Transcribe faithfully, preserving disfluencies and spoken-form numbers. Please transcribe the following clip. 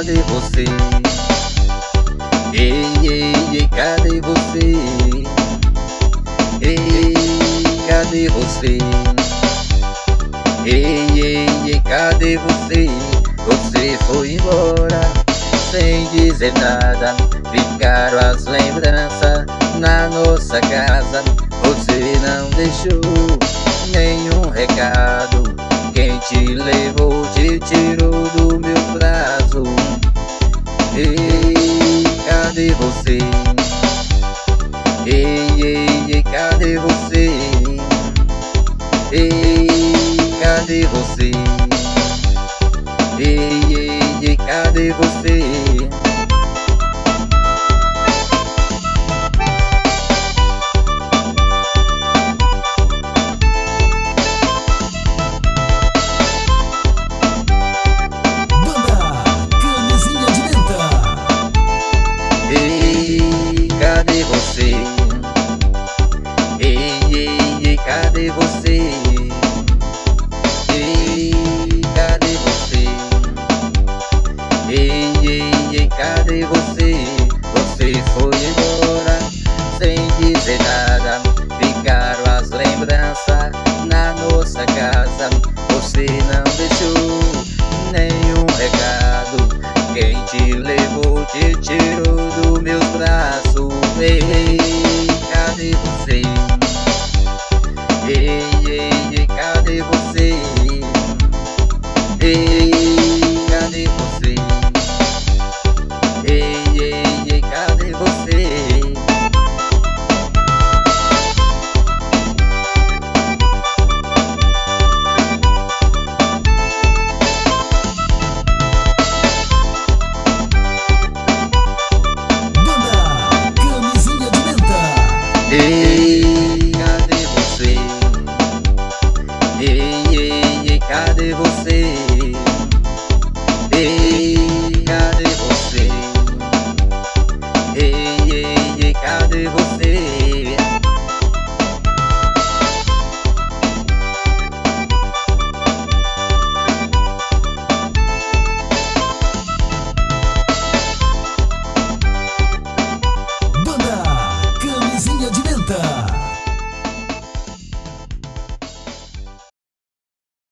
cadê você? Ei, ei, ei, cadê você? Ei, cadê você? Ei, ei, ei, cadê você? Você foi embora sem dizer nada. Ficaram as lembranças na nossa casa. Você não deixou nenhum recado. Quem te levou te tirou do meu braço. Ei, cadê você? Ei, ei, ei, cadê você? Ei, cadê você? Ei, ei, ei, cadê você? Cadê você? Ei, ei, ei, cadê você? Ei, cadê você? Ei, ei, ei, cadê você? Você foi embora sem dizer nada. Ficaram as lembranças na nossa casa. Você não deixou nenhum recado. Quem te levou te tirou do meus braços. Ei, cadê você? Ei, ei, ei, cadê você? Ei, cadê você? Ei, ei, ei, cadê você? Ei, cadê você? Ei, ei, ei, cadê você?